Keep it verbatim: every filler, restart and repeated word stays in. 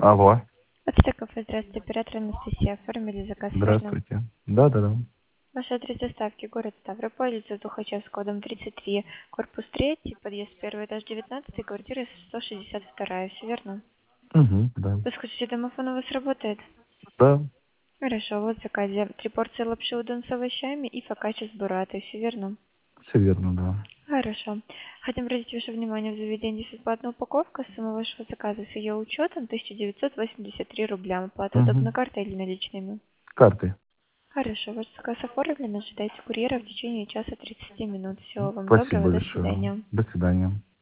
Алло. Это кафе, здравствуйте, оператор Анастасия. Оформили заказ, верно? Здравствуйте. Да, да, да. Ваш адрес доставки, город Ставрополь, улица Тухачевского, дом тридцать три, корпус три, подъезд первый, этаж девятнадцать, квартира сто шестьдесят два, все верно? Угу, да. Вы скажите, домофон у вас работает? Да, Хорошо, вот в заказе. Три порции лапши удон с овощами и фокачча с буратой, все верно? все верно, да. Хорошо. Хотим обратить ваше внимание в заведении бесплатная упаковка. Сумма вашего заказа с ее учетом тысяча девятьсот восемьдесят три рубля. Оплата Угу. удобно картой или наличными? Карты. Хорошо, ваш заказ оформлен. Ожидайте курьера в течение часа тридцати минут. Всего вам Спасибо доброго, до большое. свидания. До свидания.